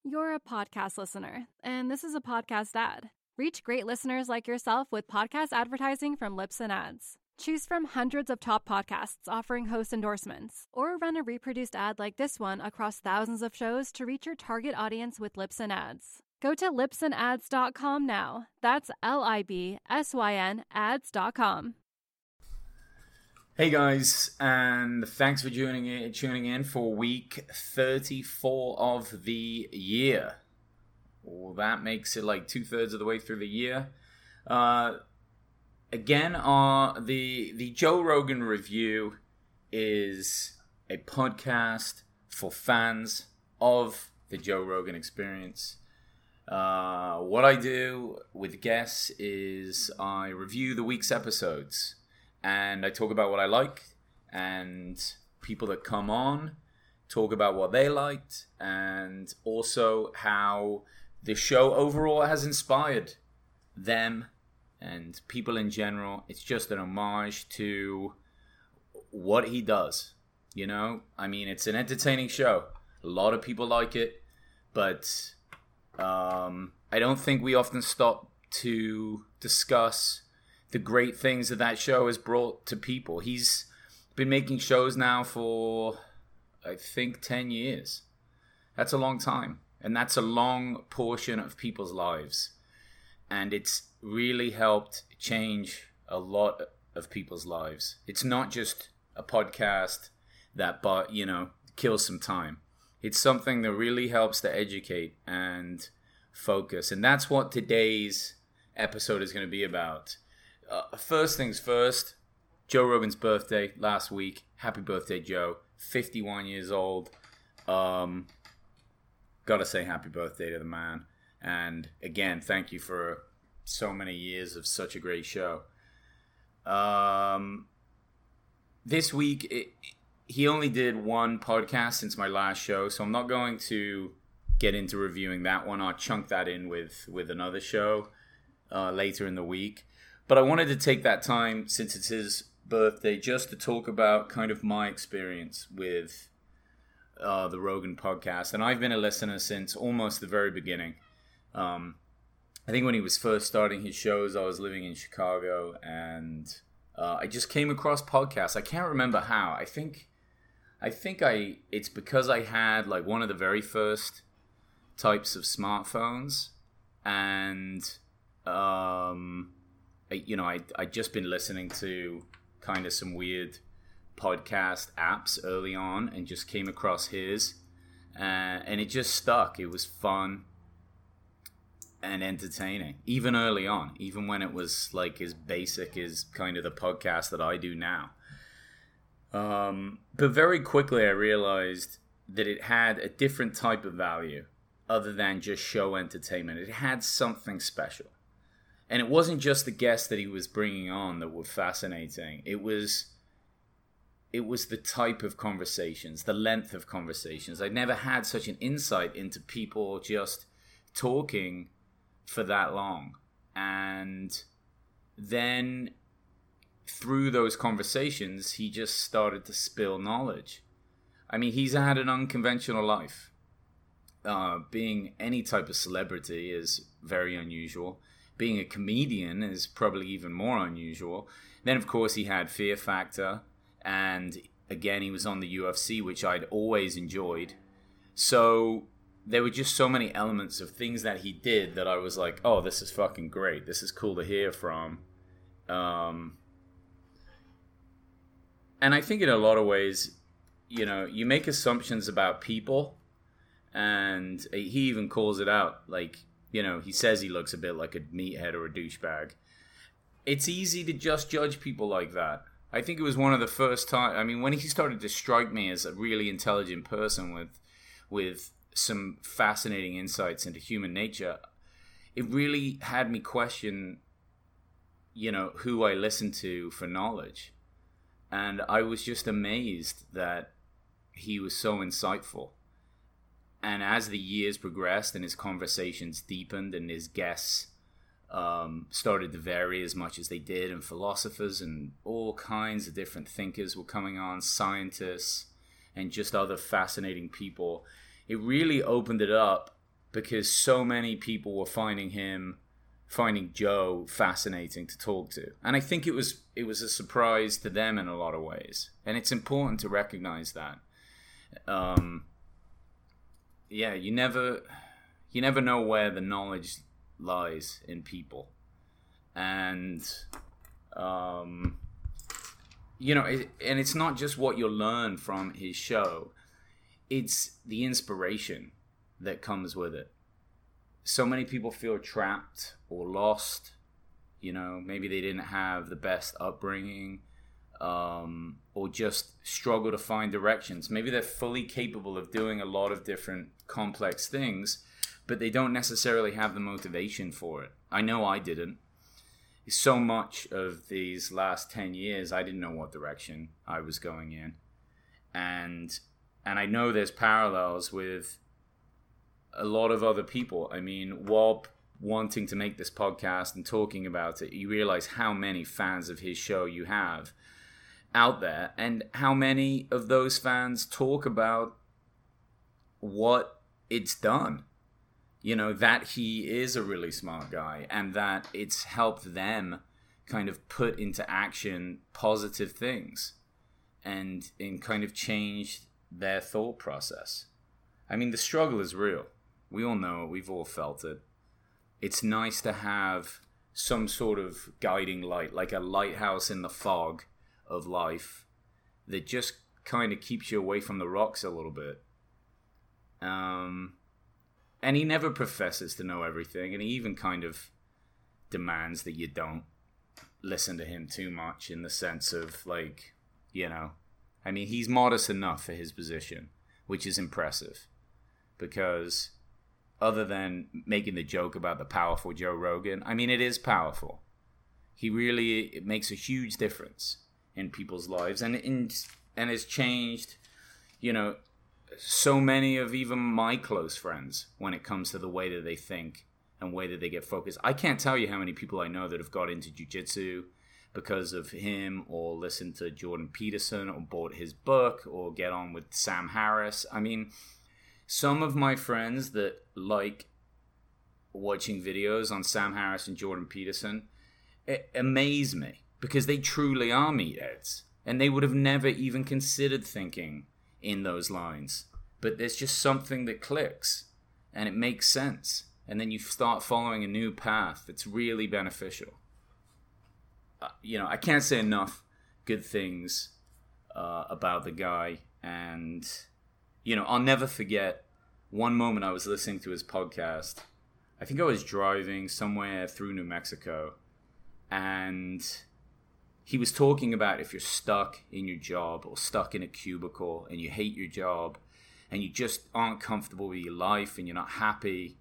You're a podcast listener, and this is a podcast ad. Reach great listeners like yourself with podcast advertising from Libsyn Ads. Choose from hundreds of top podcasts offering host endorsements, or run a reproduced ad like this one across thousands of shows to reach your target audience with Libsyn Ads. Go to libsynads.com now. That's LIBSYN ads.com. Hey guys, and thanks for tuning in for week 34 of the year. Well, that makes it like 2/3 of the way through the year. Again, the Joe Rogan Review is a podcast for fans of the Joe Rogan Experience. What I do with guests is I review the week's episodes. And I talk about what I like, and people that come on talk about what they liked, and also how the show overall has inspired them and people in general. It's just an homage to what he does, you know? I mean, it's an entertaining show. A lot of people like it, but I don't think we often stop to discuss the great things that show has brought to people. He's been making shows now for, I think, 10 years. That's a long time. And that's a long portion of people's lives. And it's really helped change a lot of people's lives. It's not just a podcast that, kills some time. It's something that really helps to educate and focus. And that's what today's episode is going to be about. First things first, Joe Rogan's birthday last week. Happy birthday, Joe. 51 years old. Gotta say happy birthday to the man. And again, thank you for so many years of such a great show. This week, he only did one podcast since my last show, so I'm not going to get into reviewing that one. I'll chunk that in with another show later in the week. But I wanted to take that time, since it's his birthday, just to talk about kind of my experience with the Rogan podcast. And I've been a listener since almost the very beginning. I think when he was first starting his shows, I was living in Chicago, and I just came across podcasts. I can't remember how. I think it's because I had like one of the very first types of smartphones, and I'd just been listening to kind of some weird podcast apps early on, and just came across his, and it just stuck. It was fun and entertaining, even early on, even when it was like as basic as kind of the podcast that I do now. But very quickly I realized that it had a different type of value other than just show entertainment. It had something special. And it wasn't just the guests that he was bringing on that were fascinating. It was the type of conversations, the length of conversations. I'd never had such an insight into people just talking for that long. And then through those conversations, he just started to spill knowledge. I mean, he's had an unconventional life. Being any type of celebrity is very unusual. Being a comedian is probably even more unusual. Then, of course, he had Fear Factor. And again, he was on the UFC, which I'd always enjoyed. So there were just so many elements of things that he did that I was like, oh, this is fucking great. This is cool to hear from. And I think in a lot of ways, you make assumptions about people. And he even calls it out. Like, he says he looks a bit like a meathead or a douchebag. It's easy to just judge people like that. I think it was one of the first time. I mean, when he started to strike me as a really intelligent person with some fascinating insights into human nature, it really had me question, who I listened to for knowledge. And I was just amazed that he was so insightful. And as the years progressed and his conversations deepened and his guests started to vary as much as they did, and philosophers and all kinds of different thinkers were coming on, scientists and just other fascinating people, it really opened it up because so many people were finding Joe fascinating to talk to. And I think it was a surprise to them in a lot of ways. And it's important to recognize that. You never know where the knowledge lies in people. And and it's not just what you learn from his show, it's the inspiration that comes with it. So many people feel trapped or lost. Maybe they didn't have the best upbringing, or just struggle to find directions. Maybe they're fully capable of doing a lot of different complex things, but they don't necessarily have the motivation for it. I know I didn't. So much of these last 10 years, I didn't know what direction I was going in. And I know there's parallels with a lot of other people. I mean, while wanting to make this podcast and talking about it, you realize how many fans of his show you have out there, and how many of those fans talk about what it's done. That he is a really smart guy, and that it's helped them kind of put into action positive things and kind of changed their thought process. I mean, the struggle is real. We all know it. We've all felt it. It's nice to have some sort of guiding light, like a lighthouse in the fog of life that just kind of keeps you away from the rocks a little bit. And he never professes to know everything, and he even kind of demands that you don't listen to him too much, in the sense of, I mean, he's modest enough for his position, which is impressive, because other than making the joke about the powerful Joe Rogan, I mean, it is powerful. It makes a huge difference in people's lives, and has changed, so many of even my close friends when it comes to the way that they think and way that they get focused. I can't tell you how many people I know that have got into jiu-jitsu because of him, or listened to Jordan Peterson, or bought his book, or get on with Sam Harris. I mean, some of my friends that like watching videos on Sam Harris and Jordan Peterson, it amaze me, because they truly are meatheads, and they would have never even considered thinking in those lines. But there's just something that clicks, and it makes sense, and then you start following a new path that's really beneficial. I can't say enough good things about the guy, and I'll never forget one moment I was listening to his podcast. I think I was driving somewhere through New Mexico, and he was talking about if you're stuck in your job, or stuck in a cubicle, and you hate your job, and you just aren't comfortable with your life, and you're not happy.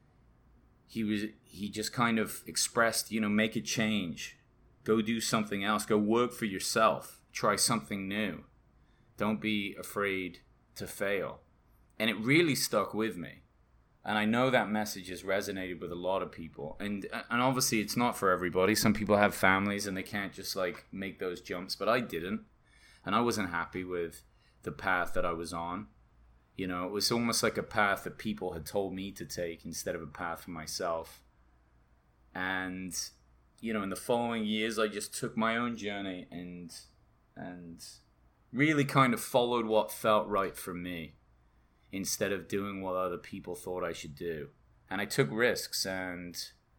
He just kind of expressed, make a change. Go do something else. Go work for yourself. Try something new. Don't be afraid to fail. And it really stuck with me. And I know that message has resonated with a lot of people. And obviously it's not for everybody. Some people have families and they can't just make those jumps. But I didn't. And I wasn't happy with the path that I was on. It was almost like a path that people had told me to take instead of a path for myself. And, in the following years, I just took my own journey and really kind of followed what felt right for me, instead of doing what other people thought I should do. And I took risks, and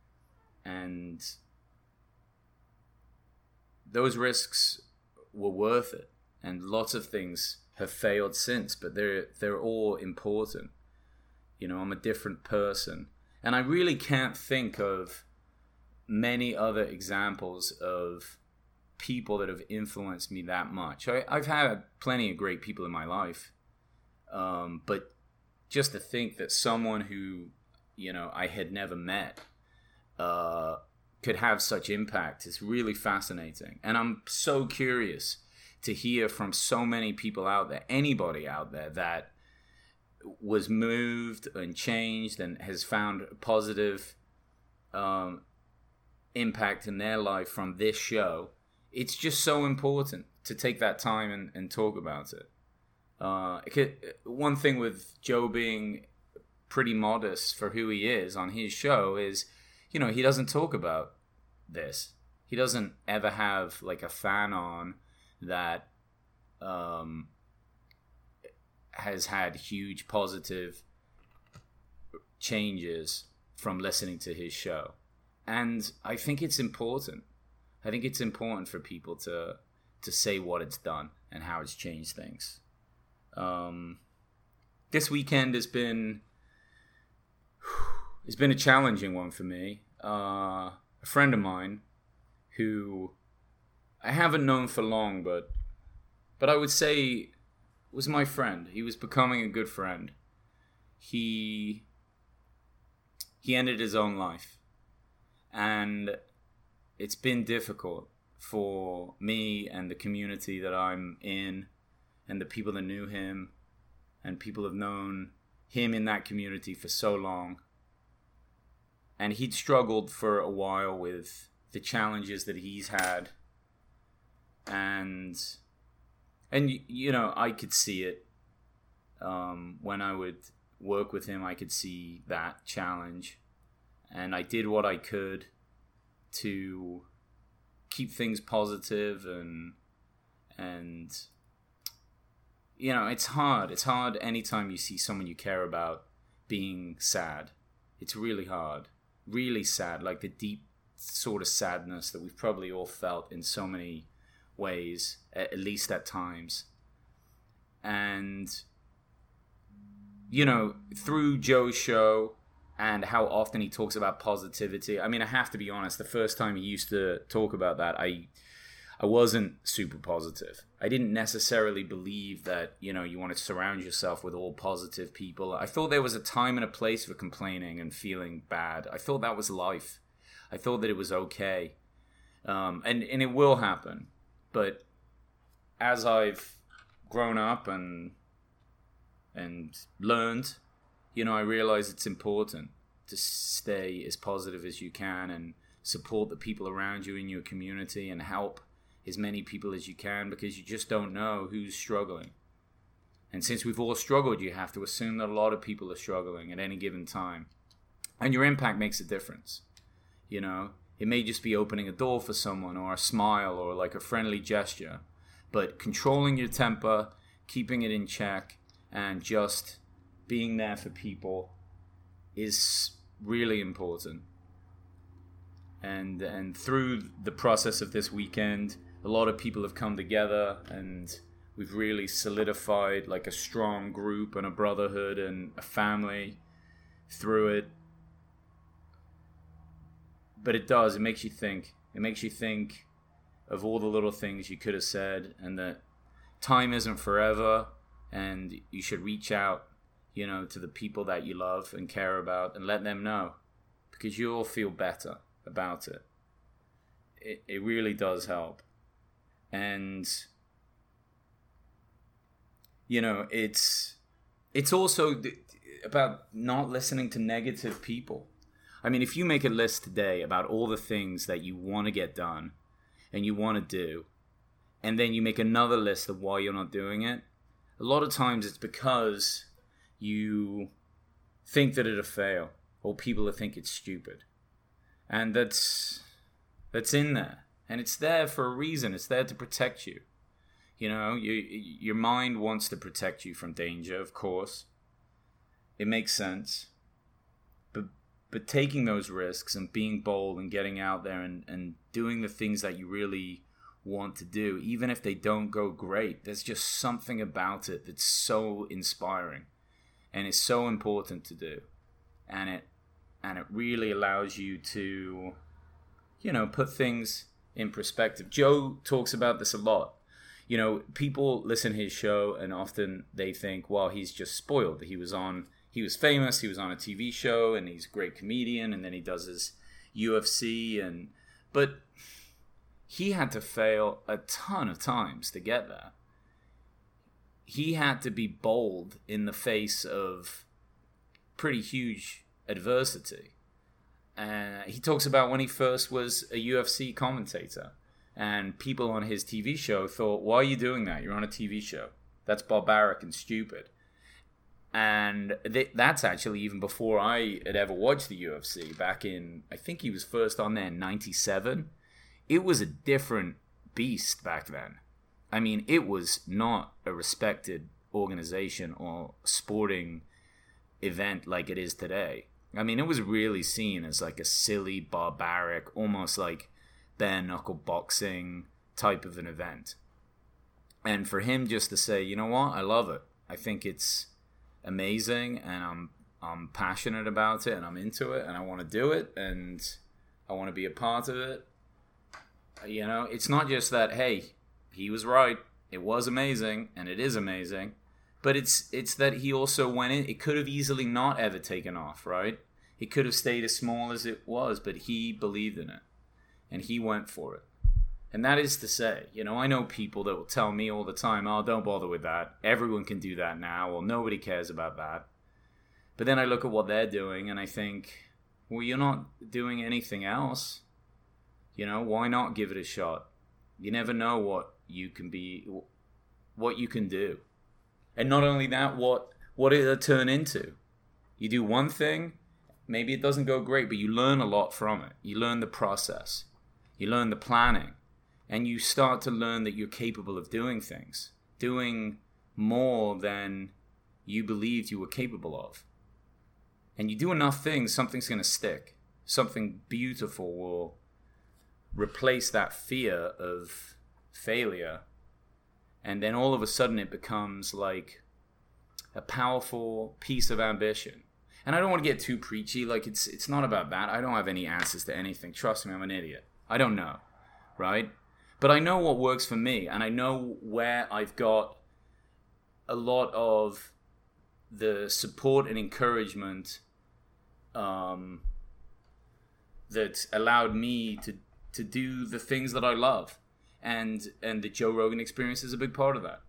those risks were worth it. And lots of things have failed since, but they're all important. I'm a different person. And I really can't think of many other examples of people that have influenced me that much. I've had plenty of great people in my life. But just to think that someone who, I had never met could have such impact is really fascinating. And I'm so curious to hear from so many people out there, anybody out there that was moved and changed and has found a positive impact in their life from this show. It's just so important to take that time and talk about it. One thing with Joe being pretty modest for who he is on his show is, you know, he doesn't talk about this. He doesn't ever have like a fan on that has had huge positive changes from listening to his show. And I think it's important. I think it's important for people to say what it's done and how it's changed things. This weekend has been a challenging one for me. A friend of mine who I haven't known for long, but I would say was my friend. He was becoming a good friend. He ended his own life. And it's been difficult for me and the community that I'm in and the people that knew him and people have known him in that community for so long. And he'd struggled for a while with the challenges that he's had. And you know, I could see it. When I would work with him, I could see that challenge. And I did what I could to keep things positive and you know, it's hard. It's hard anytime you see someone you care about being sad. It's really hard. Really sad. Like the deep sort of sadness that we've probably all felt in so many ways, at least at times. And, you know, through Joe's show and how often he talks about positivity, I mean, I have to be honest, the first time he used to talk about that, I wasn't super positive. I didn't necessarily believe that, you know, you want to surround yourself with all positive people. I thought there was a time and a place for complaining and feeling bad. I thought that was life. I thought that it was okay. And it will happen. But as I've grown up and learned, you know, I realize it's important to stay as positive as you can and support the people around you in your community and help as many people as you can, because you just don't know who's struggling. And since we've all struggled, you have to assume that a lot of people are struggling at any given time. And your impact makes a difference. You know, it may just be opening a door for someone or a smile or like a friendly gesture. But controlling your temper, keeping it in check, and just being there for people is really important. And through the process of this weekend, a lot of people have come together and we've really solidified like a strong group and a brotherhood and a family through it. But it makes you think. It makes you think of all the little things you could have said, and that time isn't forever, and you should reach out, you know, to the people that you love and care about and let them know, because you'll feel better about it. It really does help. And, you know, it's also about not listening to negative people. I mean, if you make a list today about all the things that you want to get done and you want to do, and then you make another list of why you're not doing it, a lot of times it's because you think that it'll fail or people will think it's stupid. And that's in there. And it's there for a reason. It's there to protect you. You know, your mind wants to protect you from danger, of course. It makes sense. But taking those risks and being bold and getting out there and doing the things that you really want to do, even if they don't go great, there's just something about it that's so inspiring and it's so important to do. And it really allows you to, you know, put things in perspective. Joe talks about this a lot. You know, people listen to his show and often they think, well, he's just spoiled. He was famous, he was on a TV show, and he's a great comedian, and then he does his UFC, but he had to fail a ton of times to get there. He had to be bold in the face of pretty huge adversity. He talks about when he first was a UFC commentator, and people on his TV show thought, why are you doing that? You're on a TV show. That's barbaric and stupid. And that's actually even before I had ever watched the UFC. Back in, I think he was first on there in 97. It was a different beast back then. I mean, it was not a respected organization or sporting event like it is today. I mean, it was really seen as like a silly, barbaric, almost like bare knuckle boxing type of an event. And for him just to say, you know what, I love it. I think it's amazing, and I'm passionate about it, and I'm into it, and I want to do it, and I want to be a part of it. You know, it's not just that, hey, he was right, it was amazing, and it is amazing, but it's that he also went in. It could have easily not ever taken off, right? It could have stayed as small as it was, but he believed in it, and he went for it. And that is to say, you know, I know people that will tell me all the time, oh, don't bother with that. Everyone can do that now. Well, nobody cares about that. But then I look at what they're doing and I think, well, you're not doing anything else. You know, why not give it a shot? You never know what you can be, what you can do. And not only that, what it'll turn into. You do one thing, maybe it doesn't go great, but you learn a lot from it. You learn the process. You learn the planning. And you start to learn that you're capable of doing things, doing more than you believed you were capable of. And you do enough things, something's going to stick. Something beautiful will replace that fear of failure. And then all of a sudden it becomes like a powerful piece of ambition. And I don't want to get too preachy. Like, it's not about that. I don't have any answers to anything. Trust me, I'm an idiot. I don't know, right? But I know what works for me, and I know where I've got a lot of the support and encouragement that allowed me to do the things that I love. And the Joe Rogan experience is a big part of that.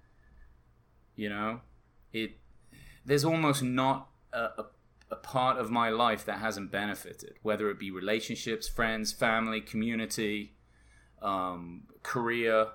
You know, there's almost not a part of my life that hasn't benefited, whether it be relationships, friends, family, community, career,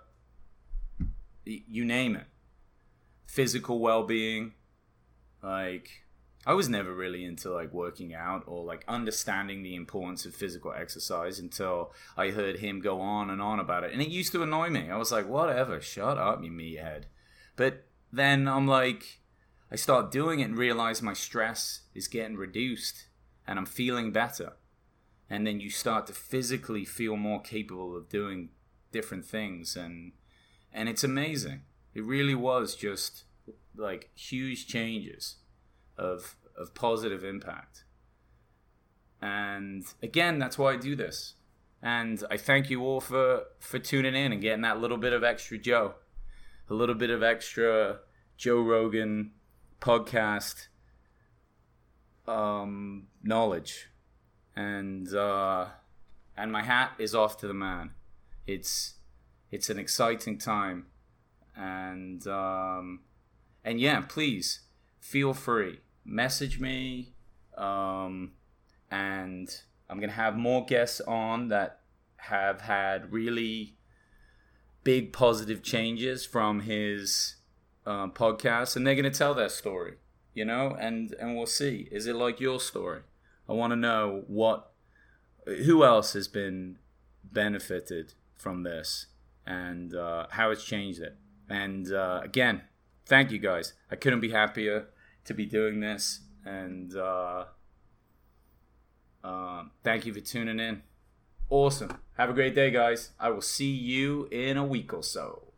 you name it. Physical well-being. Like, I was never really into like working out or like understanding the importance of physical exercise until I heard him go on and on about it. And it used to annoy me. I was like, whatever, shut up, you meathead. But then I'm like, I start doing it and realize my stress is getting reduced and I'm feeling better. And then you start to physically feel more capable of doing different things. And it's amazing. It really was just like huge changes of positive impact. And again, that's why I do this. And I thank you all for tuning in and getting that little bit of extra Joe. A little bit of extra Joe Rogan podcast knowledge. And my hat is off to the man. It's an exciting time. And yeah, please feel free. Message me. And I'm going to have more guests on that have had really big positive changes from his podcast. And they're going to tell their story, you know, and we'll see. Is it like your story? I want to know who else has been benefited from this and how it's changed it. And again, thank you guys. I couldn't be happier to be doing this. And thank you for tuning in. Awesome. Have a great day, guys. I will see you in a week or so.